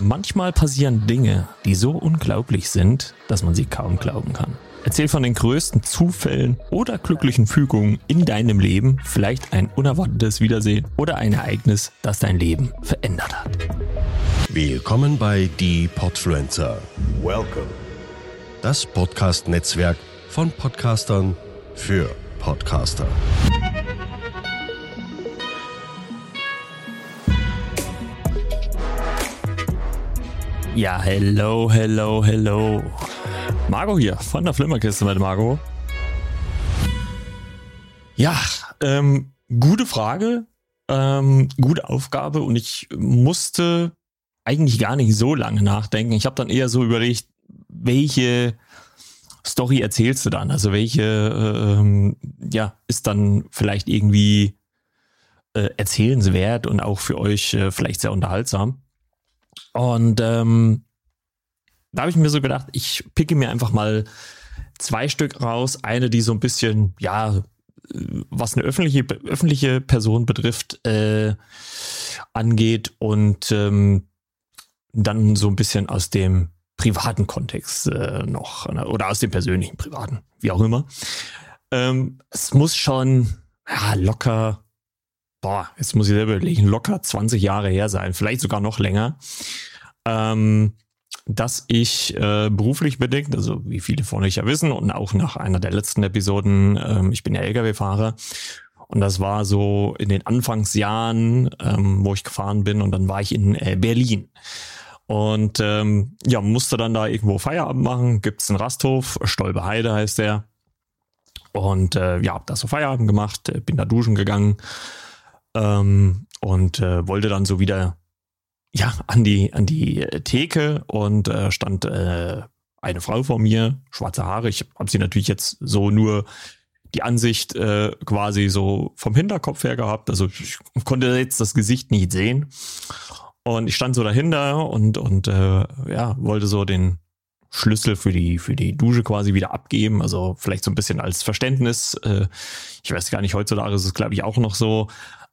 Manchmal passieren Dinge, die so unglaublich sind, dass man sie kaum glauben kann. Erzähl von den größten Zufällen oder glücklichen Fügungen in deinem Leben, vielleicht ein unerwartetes Wiedersehen oder ein Ereignis, das dein Leben verändert hat. Willkommen bei Die Podfluencer. Welcome. Das Podcast-Netzwerk von Podcastern für Podcaster. Ja, hello. Marco hier von der Flimmerkiste mit Marco. Ja, gute Frage, gute Aufgabe und ich musste eigentlich gar nicht so lange nachdenken. Ich habe dann eher so überlegt, welche Story erzählst du dann? Also welche ist dann vielleicht irgendwie erzählenswert und auch für euch vielleicht sehr unterhaltsam. Und da habe ich mir so gedacht, ich picke mir einfach mal 2 Stück raus. Eine, die so ein bisschen, was eine öffentliche Person betrifft, angeht und dann so ein bisschen aus dem privaten Kontext noch oder aus dem persönlichen privaten, wie auch immer. Es muss schon locker, jetzt muss ich selber überlegen, locker 20 Jahre her sein, vielleicht sogar noch länger, dass ich beruflich bedingt, also wie viele von euch ja wissen und auch nach einer der letzten Episoden, ich bin ja LKW-Fahrer und das war so in den Anfangsjahren, wo ich gefahren bin und dann war ich in Berlin. Und musste dann da irgendwo Feierabend machen, gibt's einen Rasthof, Stolberheide heißt der. Und hab da so Feierabend gemacht, bin da duschen gegangen und wollte dann so wieder an die Theke und stand eine Frau vor mir, schwarze Haare. Ich habe sie natürlich jetzt so nur die Ansicht quasi so vom Hinterkopf her gehabt. Also ich konnte jetzt das Gesicht nicht sehen. Und ich stand so dahinter und wollte so den Schlüssel für die Dusche quasi wieder abgeben. Also vielleicht so ein bisschen als Verständnis. Ich weiß gar nicht, heutzutage ist es glaube ich auch noch so.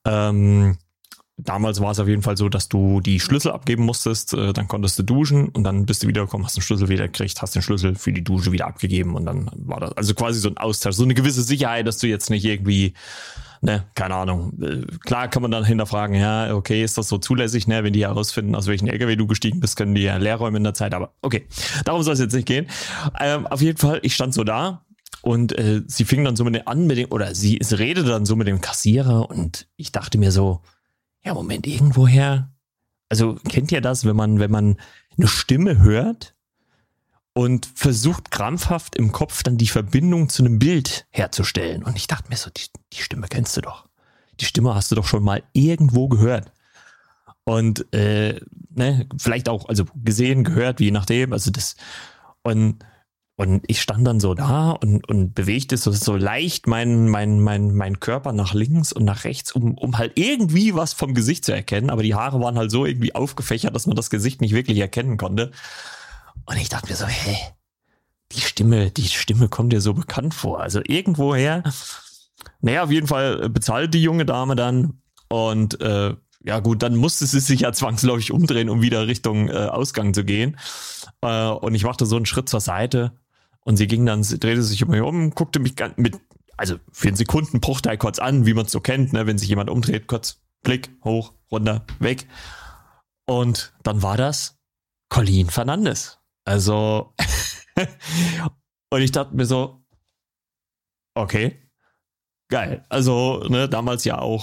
Damals war es auf jeden Fall so, dass du die Schlüssel abgeben musstest, dann konntest du duschen und dann bist du wiedergekommen, hast den Schlüssel wieder gekriegt, hast den Schlüssel für die Dusche wieder abgegeben und dann war das also quasi so ein Austausch, so eine gewisse Sicherheit, dass du jetzt nicht irgendwie, keine Ahnung, klar kann man dann hinterfragen, okay, ist das so zulässig, wenn die herausfinden, aus welchen LKW du gestiegen bist, können die ja leer räumen in der Zeit, aber okay, darum soll es jetzt nicht gehen. Auf jeden Fall, ich stand so da und sie fing dann so sie redete dann so mit dem Kassierer und ich dachte mir so, Moment, irgendwoher, also kennt ihr das, wenn man eine Stimme hört und versucht krampfhaft im Kopf dann die Verbindung zu einem Bild herzustellen und ich dachte mir so, die Stimme kennst du doch, die Stimme hast du doch schon mal irgendwo gehört und vielleicht auch, also gesehen, gehört, je nachdem, also das und ich stand dann so da und bewegte so leicht meinen Körper nach links und nach rechts, um halt irgendwie was vom Gesicht zu erkennen. Aber die Haare waren halt so irgendwie aufgefächert, dass man das Gesicht nicht wirklich erkennen konnte. Und ich dachte mir so, die Stimme kommt dir so bekannt vor. Also irgendwoher. Auf jeden Fall bezahlt die junge Dame dann. Und dann musste sie sich ja zwangsläufig umdrehen, um wieder Richtung Ausgang zu gehen. Und ich machte so einen Schritt zur Seite. Und sie drehte sich um, guckte mich für einen Sekundenbruchteil kurz an, wie man es so kennt, wenn sich jemand umdreht, kurz Blick, hoch, runter, weg. Und dann war das Colleen Fernandes. Also, und ich dachte mir so, okay, geil. Also, damals ja auch,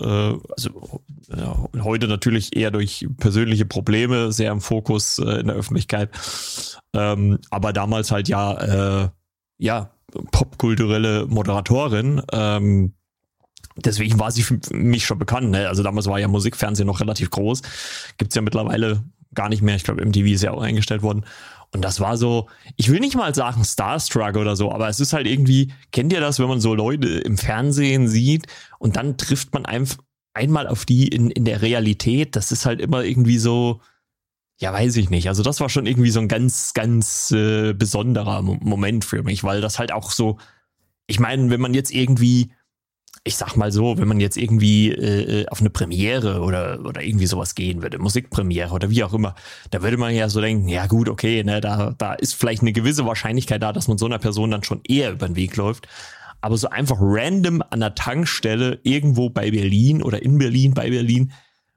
heute natürlich eher durch persönliche Probleme sehr im Fokus in der Öffentlichkeit. Aber damals halt popkulturelle Moderatorin. Deswegen war sie für mich schon bekannt. Also damals war ja Musikfernsehen noch relativ groß. Gibt's ja mittlerweile gar nicht mehr. Ich glaube, MTV ist ja auch eingestellt worden. Und das war so, ich will nicht mal sagen Starstruck oder so, aber es ist halt irgendwie, kennt ihr das, wenn man so Leute im Fernsehen sieht und dann trifft man einmal auf die in der Realität, das ist halt immer irgendwie so, weiß ich nicht. Also das war schon irgendwie so ein ganz, ganz besonderer Moment für mich, weil das halt auch so, ich meine, wenn man jetzt irgendwie ich sag mal so, wenn man jetzt irgendwie auf eine Premiere oder irgendwie sowas gehen würde, Musikpremiere oder wie auch immer, da würde man ja so denken, ja gut, okay, ne, da ist vielleicht eine gewisse Wahrscheinlichkeit da, dass man so einer Person dann schon eher über den Weg läuft. Aber so einfach random an der Tankstelle irgendwo bei Berlin oder in Berlin, bei Berlin,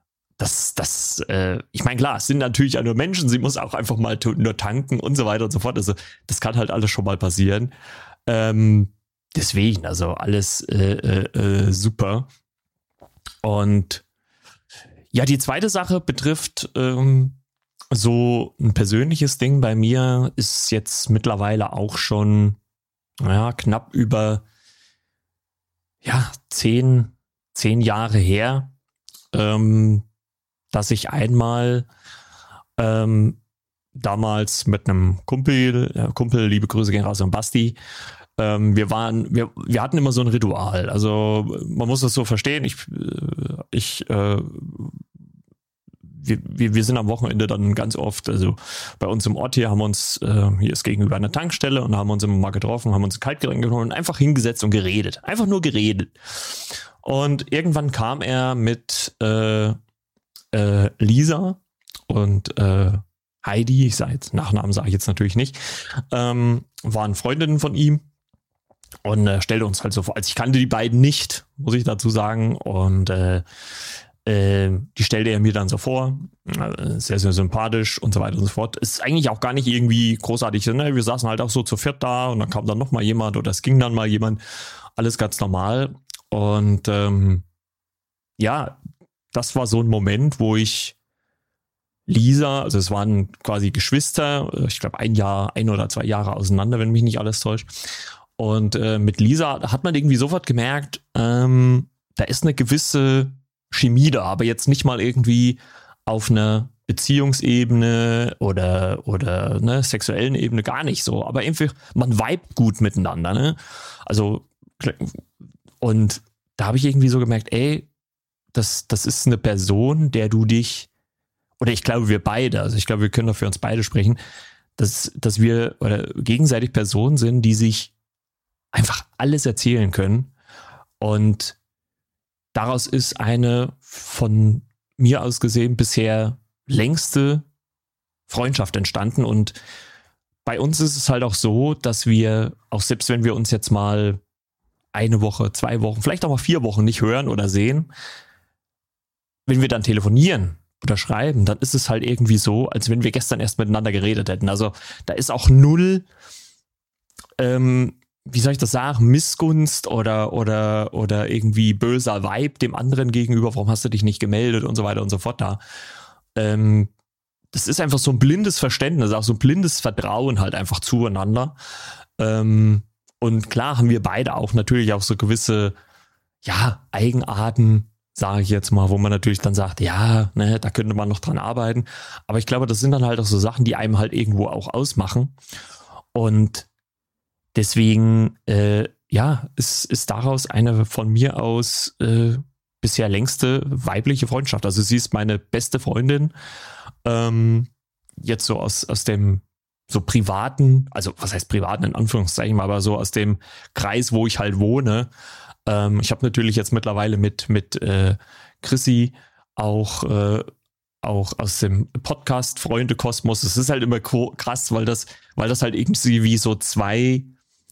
ich meine, klar, es sind natürlich auch nur Menschen, sie muss auch einfach mal nur tanken und so weiter und so fort. Also das kann halt alles schon mal passieren. Deswegen, also alles super. Und ja, die zweite Sache betrifft so ein persönliches Ding bei mir, ist jetzt mittlerweile auch schon knapp über 10 Jahre her, dass ich einmal damals mit einem Kumpel, liebe Grüße gehen raus an Basti, wir hatten immer so ein Ritual. Also man muss das so verstehen. Wir sind am Wochenende dann ganz oft, also bei uns im Ort hier haben wir uns, hier ist gegenüber eine Tankstelle und haben uns immer mal getroffen, haben uns ein Kaltgetränk geholt und einfach hingesetzt und geredet. Einfach nur geredet. Und irgendwann kam er mit Lisa und Heidi, Nachnamen sage ich jetzt natürlich nicht, waren Freundinnen von ihm. Und stellte uns halt so vor, also ich kannte die beiden nicht, muss ich dazu sagen. Und die stellte er mir dann so vor, sehr, sehr sympathisch und so weiter und so fort. Ist eigentlich auch gar nicht irgendwie großartig, ne? Wir saßen halt auch so zu viert da und dann kam dann noch mal jemand oder es ging dann mal jemand. Alles ganz normal. Und das war so ein Moment, wo ich Lisa, also es waren quasi Geschwister, ich glaube 1 oder 2 Jahre auseinander, wenn mich nicht alles täuscht. Und mit Lisa hat man irgendwie sofort gemerkt, da ist eine gewisse Chemie da, aber jetzt nicht mal irgendwie auf einer Beziehungsebene oder ne, sexuellen Ebene, gar nicht so. Aber einfach, man vibet gut miteinander. Ne? Also, und da habe ich irgendwie so gemerkt, ey, das ist eine Person, der du dich, oder ich glaube wir beide, also ich glaube wir können doch für uns beide sprechen, dass wir oder gegenseitig Personen sind, die sich einfach alles erzählen können. Und daraus ist eine von mir aus gesehen bisher längste Freundschaft entstanden. Und bei uns ist es halt auch so, dass wir, auch selbst wenn wir uns jetzt mal 1 Woche, 2 Wochen, vielleicht auch mal 4 Wochen nicht hören oder sehen, wenn wir dann telefonieren oder schreiben, dann ist es halt irgendwie so, als wenn wir gestern erst miteinander geredet hätten. Also da ist auch null wie soll ich das sagen, Missgunst oder irgendwie böser Vibe dem anderen gegenüber, warum hast du dich nicht gemeldet und so weiter und so fort da. Das ist einfach so ein blindes Verständnis, auch so ein blindes Vertrauen halt einfach zueinander. Und klar haben wir beide auch natürlich auch so gewisse, Eigenarten, sage ich jetzt mal, wo man natürlich dann sagt, da könnte man noch dran arbeiten. Aber ich glaube, das sind dann halt auch so Sachen, die einem halt irgendwo auch ausmachen. Und deswegen, ist daraus eine von mir aus bisher längste weibliche Freundschaft. Also sie ist meine beste Freundin. Jetzt so aus dem so privaten, also was heißt privaten in Anführungszeichen, aber so aus dem Kreis, wo ich halt wohne. Ich habe natürlich jetzt mittlerweile mit Chrissy auch aus dem Podcast Freunde Kosmos. Es ist halt immer krass, weil das halt irgendwie wie so 2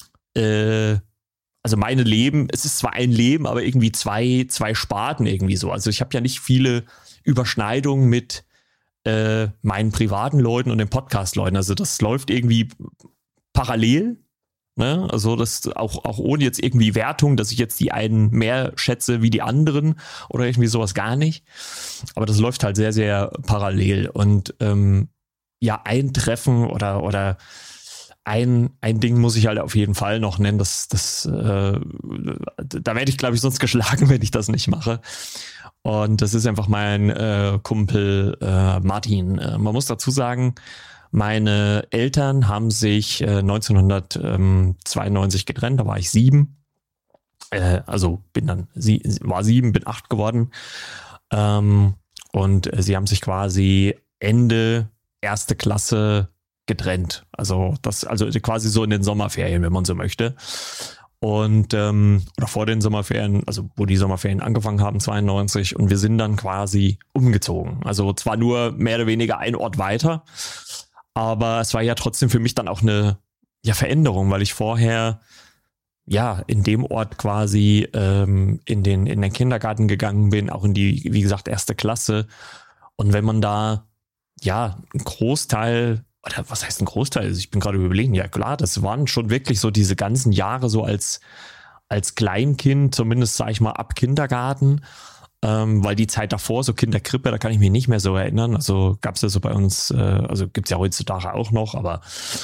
also meine Leben, es ist zwar ein Leben, aber irgendwie zwei Sparten irgendwie so. Also ich habe ja nicht viele Überschneidungen mit meinen privaten Leuten und den Podcast-Leuten. Also das läuft irgendwie parallel. Ne? Also das auch ohne jetzt irgendwie Wertung, dass ich jetzt die einen mehr schätze wie die anderen oder irgendwie sowas gar nicht. Aber das läuft halt sehr, sehr parallel. Und ein Treffen oder ein Ding muss ich halt auf jeden Fall noch nennen, da werde ich, glaube ich, sonst geschlagen, wenn ich das nicht mache. Und das ist einfach mein Kumpel Martin. Man muss dazu sagen, meine Eltern haben sich 1992 getrennt, da war ich 7. Also war 7, bin 8 geworden. Und sie haben sich quasi Ende 1. Klasse getrennt. Also quasi so in den Sommerferien, wenn man so möchte. Und oder vor den Sommerferien, also wo die Sommerferien angefangen haben, 92, und wir sind dann quasi umgezogen. Also zwar nur mehr oder weniger ein Ort weiter, aber es war ja trotzdem für mich dann auch eine Veränderung, weil ich vorher in dem Ort quasi in den Kindergarten gegangen bin, auch in die, wie gesagt, 1. Klasse. Und wenn man da ein Großteil, oder was heißt ein Großteil? Also ich bin gerade überlegen, ja klar, das waren schon wirklich so diese ganzen Jahre so als Kleinkind, zumindest sage ich mal ab Kindergarten, weil die Zeit davor, so Kinderkrippe, da kann ich mich nicht mehr so erinnern. Also gab es ja so bei uns, also gibt es ja heutzutage auch noch, aber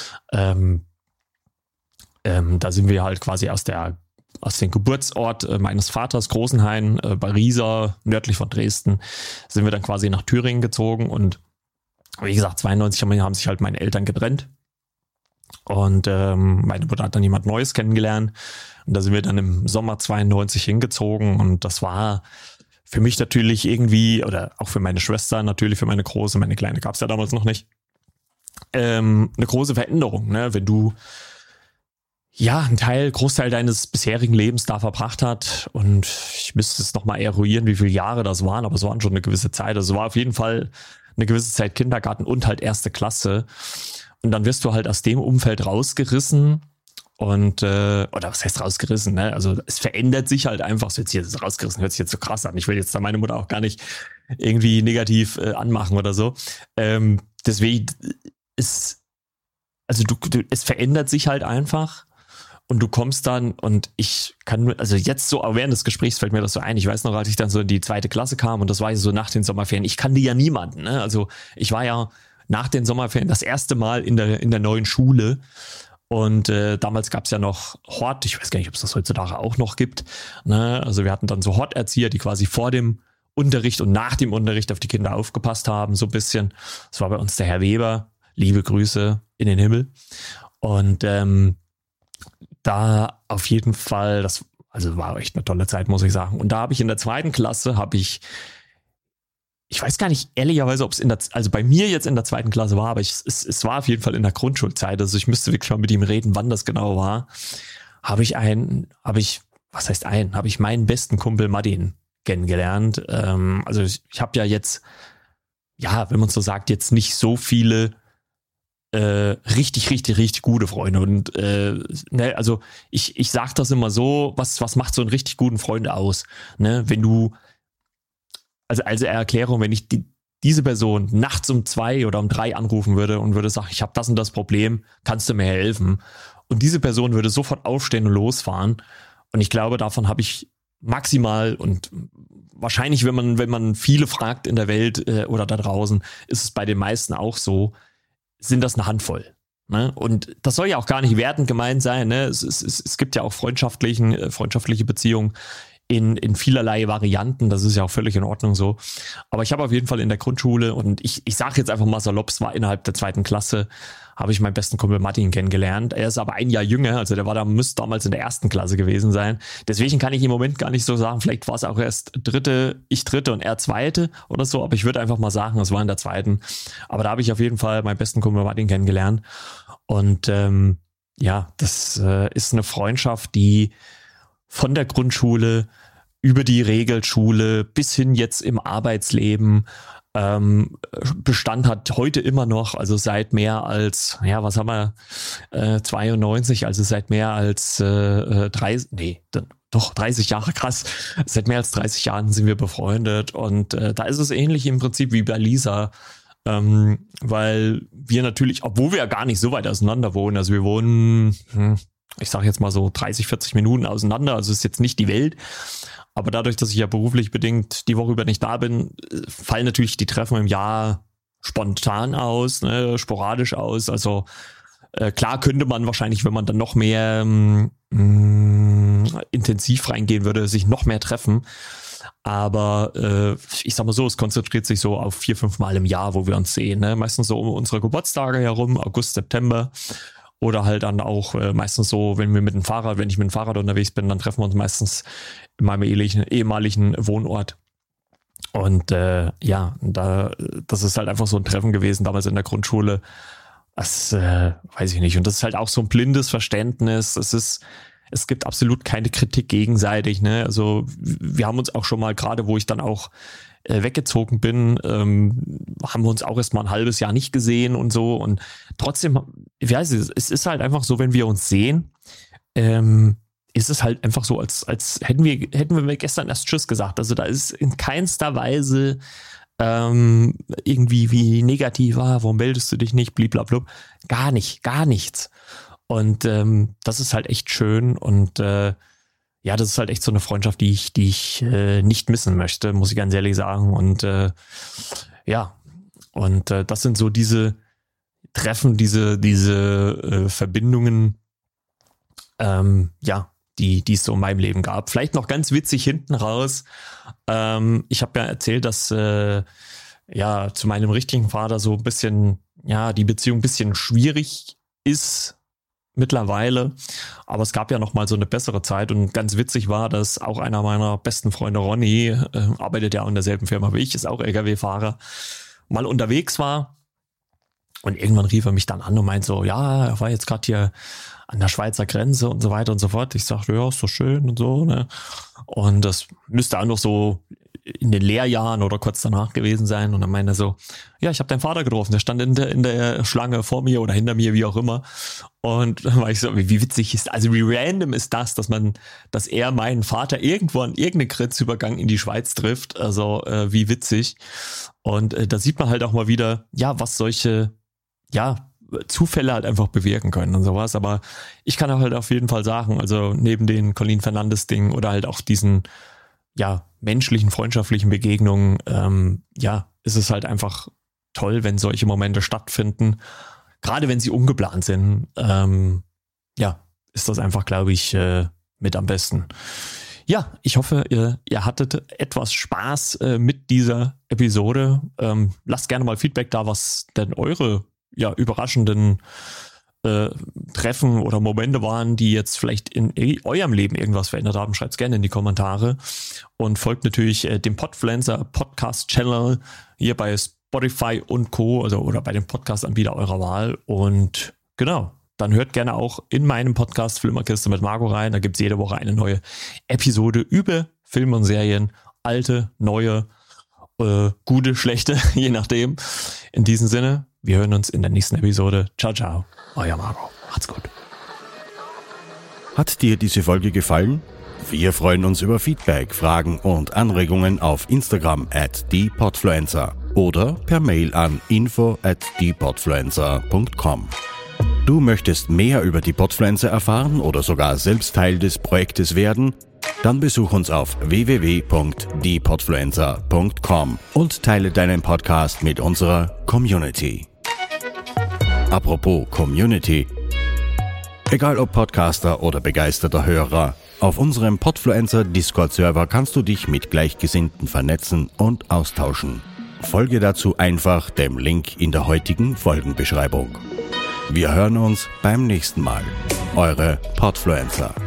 da sind wir halt quasi aus dem Geburtsort meines Vaters, Großenhain, bei Riesa, nördlich von Dresden, sind wir dann quasi nach Thüringen gezogen. Und wie gesagt, 92 haben sich halt meine Eltern getrennt. Und meine Mutter hat dann jemand Neues kennengelernt. Und da sind wir dann im Sommer 92 hingezogen. Und das war für mich natürlich irgendwie, oder auch für meine Schwester natürlich, für meine Große, meine Kleine gab es ja damals noch nicht, eine große Veränderung, ne? Wenn du Großteil deines bisherigen Lebens da verbracht hat, und ich müsste es nochmal eruieren, wie viele Jahre das waren, aber es waren schon eine gewisse Zeit. Also es war auf jeden Fall eine gewisse Zeit Kindergarten und halt 1. Klasse. Und dann wirst du halt aus dem Umfeld rausgerissen und, oder was heißt rausgerissen, ne? Also es verändert sich halt einfach, rausgerissen hört sich jetzt so krass an. Ich will jetzt da meine Mutter auch gar nicht irgendwie negativ anmachen oder so. Deswegen es verändert sich halt einfach. Und du kommst dann, und ich kann, also jetzt so während des Gesprächs fällt mir das so ein, ich weiß noch, als ich dann so in die 2. Klasse kam, und das war ja so nach den Sommerferien, ich kannte ja niemanden, ne? Also ich war ja nach den Sommerferien das erste Mal in der neuen Schule, und damals gab es ja noch Hort, ich weiß gar nicht, ob es das heutzutage auch noch gibt, ne? Also wir hatten dann so Horterzieher, die quasi vor dem Unterricht und nach dem Unterricht auf die Kinder aufgepasst haben, so ein bisschen. Das war bei uns der Herr Weber, liebe Grüße in den Himmel. Und da auf jeden Fall, das war echt eine tolle Zeit, muss ich sagen. Und da habe ich in der 2. Klasse, ich weiß gar nicht ehrlicherweise, ob es bei mir jetzt in der 2. Klasse war, aber es war auf jeden Fall in der Grundschulzeit. Also ich müsste wirklich mal mit ihm reden, wann das genau war. Habe ich meinen besten Kumpel Martin kennengelernt. Also ich habe ja jetzt, wenn man so sagt, jetzt nicht so viele richtig gute Freunde. Und also ich sag das immer so, was macht so einen richtig guten Freund aus? Ne? Wenn du, also Erklärung, wenn ich diese Person nachts um 2 oder um 3 anrufen würde und würde sagen, ich habe das und das Problem, kannst du mir helfen? Und diese Person würde sofort aufstehen und losfahren. Und ich glaube, davon habe ich maximal, und wahrscheinlich, wenn man viele fragt in der Welt oder da draußen, ist es bei den meisten auch so, sind das eine Handvoll. Ne? Und das soll ja auch gar nicht wertend gemeint sein. Ne? Es gibt ja auch freundschaftliche Beziehungen in vielerlei Varianten. Das ist ja auch völlig in Ordnung so. Aber ich habe auf jeden Fall in der Grundschule, und ich sage jetzt einfach mal salopp, es war innerhalb der 2. Klasse, habe ich meinen besten Kumpel Martin kennengelernt. Er ist aber ein Jahr jünger, also müsste damals in der 1. Klasse gewesen sein. Deswegen kann ich im Moment gar nicht so sagen, vielleicht war es auch erst ich dritte und er 2. oder so, aber ich würde einfach mal sagen, es war in der 2. Aber da habe ich auf jeden Fall meinen besten Kumpel Martin kennengelernt. Und das ist eine Freundschaft, die von der Grundschule über die Regelschule bis hin jetzt im Arbeitsleben Bestand hat, heute immer noch, also seit mehr als, 92, also seit mehr als 30 Jahre, krass, seit mehr als 30 Jahren sind wir befreundet, und da ist es ähnlich im Prinzip wie bei Lisa, weil wir natürlich, obwohl wir ja gar nicht so weit auseinander wohnen, also wir wohnen, ich sage jetzt mal so 30, 40 Minuten auseinander, also ist jetzt nicht die Welt. Aber dadurch, dass ich ja beruflich bedingt die Woche über nicht da bin, fallen natürlich die Treffen im Jahr spontan aus, ne, sporadisch aus. Also klar könnte man wahrscheinlich, wenn man dann noch mehr intensiv reingehen würde, sich noch mehr treffen. Aber ich sag mal so, es konzentriert sich so auf 4-5 Mal im Jahr, wo wir uns sehen. Ne? Meistens so um unsere Geburtstage herum, August, September. Oder halt dann auch meistens so, wenn ich mit dem Fahrrad unterwegs bin, dann treffen wir uns meistens in meinem ehemaligen Wohnort. Und das ist halt einfach so ein Treffen gewesen, damals in der Grundschule. Das weiß ich nicht. Und das ist halt auch so ein blindes Verständnis. Es es gibt absolut keine Kritik gegenseitig, ne? Also wir haben uns auch schon mal, gerade wo ich dann auch weggezogen bin, haben wir uns auch erst mal ein halbes Jahr nicht gesehen und so, und trotzdem, ich weiß nicht, es ist halt einfach so, wenn wir uns sehen, ist es halt einfach so, als hätten wir gestern erst Tschüss gesagt. Also da ist in keinster Weise irgendwie wie negativ, warum meldest du dich nicht, bliblablub. Gar nichts. Und das ist halt echt schön, und ja, das ist halt echt so eine Freundschaft, die ich nicht missen möchte, muss ich ganz ehrlich sagen. Und ja, und das sind so diese Treffen, diese Verbindungen, ja, die es so in meinem Leben gab. Vielleicht noch ganz witzig hinten raus. Ich habe ja erzählt, dass ja zu meinem richtigen Vater so ein bisschen, ja, die Beziehung ein bisschen schwierig ist mittlerweile. Aber es gab ja noch mal so eine bessere Zeit, und ganz witzig war, dass auch einer meiner besten Freunde, Ronny, arbeitet ja auch in derselben Firma wie ich, ist auch LKW-Fahrer, mal unterwegs war. Und irgendwann rief er mich dann an und meint so, ja, er war jetzt gerade hier an der Schweizer Grenze und so weiter und so fort. Ich sagte, ja, ist so schön und so, ne? Und das müsste auch noch so in den Lehrjahren oder kurz danach gewesen sein. Und dann meinte er so, ja, ich habe deinen Vater getroffen, der stand in der Schlange vor mir oder hinter mir, wie auch immer. Und dann war ich so, wie witzig ist, also wie random ist das, dass er meinen Vater irgendwo an irgendeinem Grenzübergang in die Schweiz trifft. Also wie witzig. Und da sieht man halt auch mal wieder, ja, was solche, ja, Zufälle halt einfach bewirken können und sowas. Aber ich kann auch halt auf jeden Fall sagen, also neben den Colin Fernandes-Ding oder halt auch diesen, ja, menschlichen, freundschaftlichen Begegnungen, ja, ist es halt einfach toll, wenn solche Momente stattfinden. Gerade wenn sie ungeplant sind, ja, ist das einfach, glaube ich, mit am besten. Ja, ich hoffe, ihr hattet etwas Spaß mit dieser Episode. Lasst gerne mal Feedback da, was denn eure, ja, überraschenden Treffen oder Momente waren, die jetzt vielleicht in eurem Leben irgendwas verändert haben. Schreibt's gerne in die Kommentare, und folgt natürlich dem Podfluencer Podcast Channel hier bei Spotify und Co. Also oder bei dem Podcast-Anbieter eurer Wahl. Und genau, dann hört gerne auch in meinem Podcast Flimmerkiste mit Marco rein. Da gibt's jede Woche eine neue Episode über Filme und Serien, alte, neue, gute, schlechte, je nachdem. In diesem Sinne, wir hören uns in der nächsten Episode. Ciao, ciao. Euer Marco. Macht's gut. Hat dir diese Folge gefallen? Wir freuen uns über Feedback, Fragen und Anregungen auf Instagram @diepodfluencer oder per Mail an info@diepodfluencer.com. Du möchtest mehr über die Podfluencer erfahren oder sogar selbst Teil des Projektes werden? Dann besuch uns auf www.diepodfluencer.com und teile deinen Podcast mit unserer Community. Apropos Community. Egal ob Podcaster oder begeisterter Hörer, auf unserem Podfluencer Discord-Server kannst du dich mit Gleichgesinnten vernetzen und austauschen. Folge dazu einfach dem Link in der heutigen Folgenbeschreibung. Wir hören uns beim nächsten Mal. Eure Podfluencer.